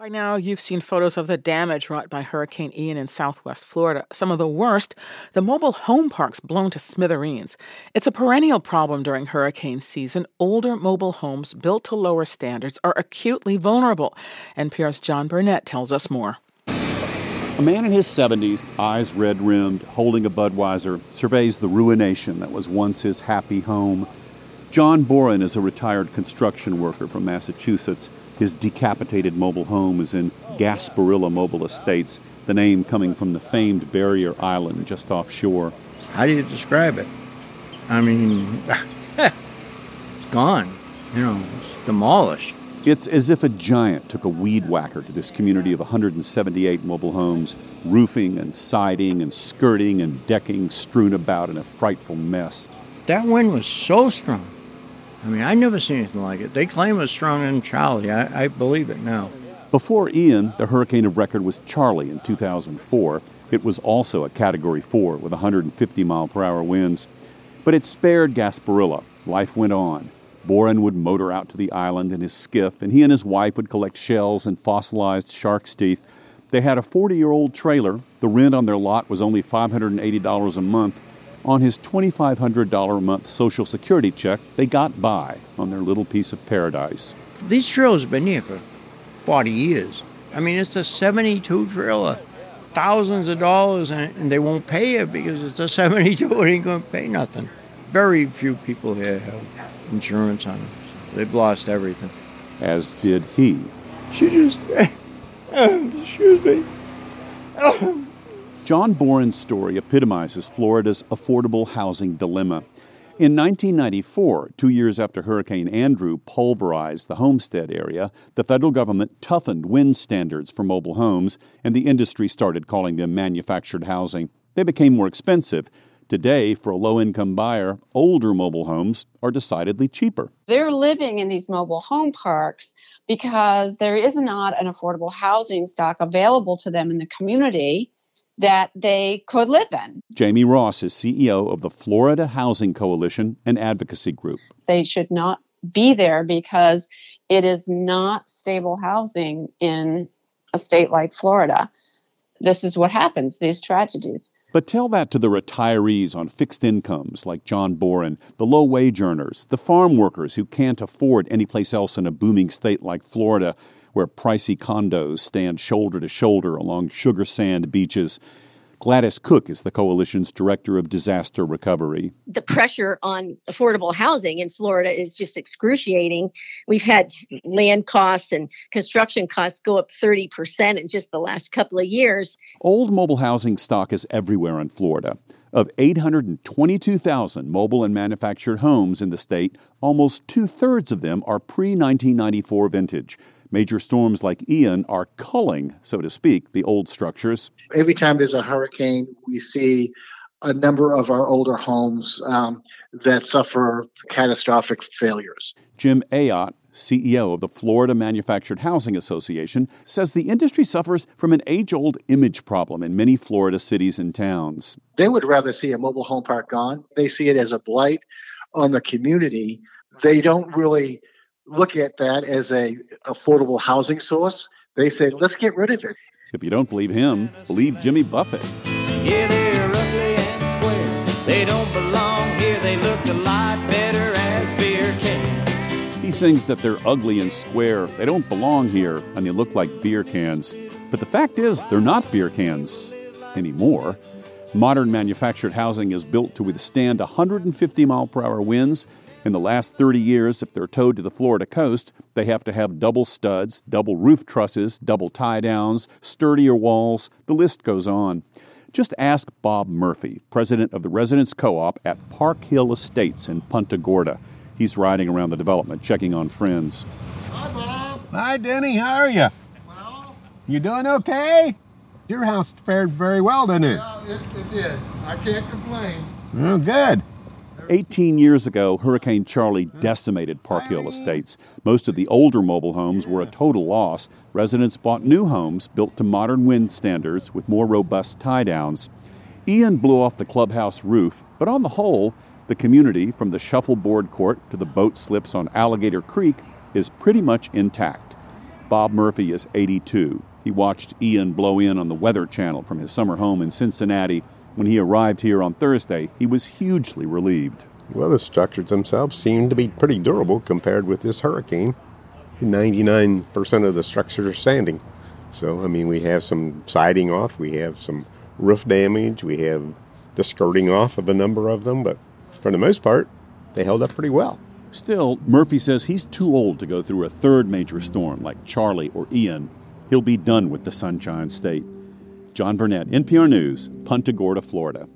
By now, you've seen photos of the damage wrought by Hurricane Ian in southwest Florida. Some of the worst, the mobile home parks blown to smithereens. It's a perennial problem during hurricane season. Older mobile homes built to lower standards are acutely vulnerable. NPR's John Burnett tells us more. A man in his 70s, eyes red-rimmed, holding a Budweiser, surveys the ruination that was once his happy home. John Boren is a retired construction worker from Massachusetts. His decapitated mobile home is in Gasparilla Mobile Estates, the name coming from the famed barrier island just offshore. How do you describe it? I mean, it's gone. It's demolished. It's as if a giant took a weed whacker to this community of 178 mobile homes, roofing and siding and skirting and decking strewn about in a frightful mess. That wind was so strong. I mean, I've never seen anything like it. They claim it's stronger than Charlie. I believe it now. Before Ian, the hurricane of record was Charlie in 2004. It was also a Category 4 with 150-mile-per-hour winds. But it spared Gasparilla. Life went on. Boren would motor out to the island in his skiff, and he and his wife would collect shells and fossilized shark's teeth. They had a 40-year-old trailer. The rent on their lot was only $580 a month. On his $2,500 a month Social Security check, they got by on their little piece of paradise. These trailers have been here for 40 years. I mean, it's a 72 trailer. Thousands of dollars, and they won't pay it because it's a 72. It ain't going to pay nothing. Very few people here have insurance on them. They've lost everything. As did he. Excuse me. John Boren's story epitomizes Florida's affordable housing dilemma. In 1994, 2 years after Hurricane Andrew pulverized the Homestead area, the federal government toughened wind standards for mobile homes, and the industry started calling them manufactured housing. They became more expensive. Today, for a low-income buyer, older mobile homes are decidedly cheaper. They're living in these mobile home parks because there is not an affordable housing stock available to them in the community that they could live in. Jamie Ross is CEO of the Florida Housing Coalition, an advocacy group. They should not be there because it is not stable housing in a state like Florida. This is what happens, these tragedies. But tell that to the retirees on fixed incomes like John Boren, the low-wage earners, the farm workers who can't afford any place else in a booming state like Florida, where pricey condos stand shoulder to shoulder along sugar sand beaches. Gladys Cook is the coalition's director of disaster recovery. The pressure on affordable housing in Florida is just excruciating. We've had land costs and construction costs go up 30% in just the last couple of years. Old mobile housing stock is everywhere in Florida. Of 822,000 mobile and manufactured homes in the state, almost two-thirds of them are pre-1994 vintage. Major storms like Ian are culling, so to speak, the old structures. Every time there's a hurricane, we see a number of our older homes that suffer catastrophic failures. Jim Ayotte, CEO of the Florida Manufactured Housing Association, says the industry suffers from an age-old image problem in many Florida cities and towns. They would rather see a mobile home park gone. They see it as a blight on the community. They don't really look at that as a affordable housing source. They say, let's get rid of it. If you don't believe him, believe Jimmy Buffett. Yeah, they're ugly and square. They don't belong here. They look a lot better as beer cans. He sings that they're ugly and square. They don't belong here, and they look like beer cans. But the fact is, they're not beer cans anymore. Modern manufactured housing is built to withstand 150-mile-per-hour winds. In the last 30 years, if they're towed to the Florida coast, they have to have double studs, double roof trusses, double tie-downs, sturdier walls. The list goes on. Just ask Bob Murphy, president of the Residents Co-op at Park Hill Estates in Punta Gorda. He's riding around the development, checking on friends. Hi, Bob. Hi, Denny. How are you? Well, you doing okay? Your house fared very well, didn't it? Yeah, it did. I can't complain. Oh, good. 18 years ago, Hurricane Charlie decimated Park Hill Estates. Most of the older mobile homes were a total loss. Residents bought new homes built to modern wind standards with more robust tie-downs. Ian blew off the clubhouse roof, but on the whole, the community, from the shuffleboard court to the boat slips on Alligator Creek, is pretty much intact. Bob Murphy is 82. He watched Ian blow in on the Weather Channel from his summer home in Cincinnati. When he arrived here on Thursday, he was hugely relieved. Well, the structures themselves seem to be pretty durable compared with this hurricane. 99% of the structures are standing. So, I mean, we have some siding off, we have some roof damage, we have the skirting off of a number of them, but for the most part, they held up pretty well. Still, Murphy says he's too old to go through a third major storm like Charley or Ian. He'll be done with the Sunshine State. John Burnett, NPR News, Punta Gorda, Florida.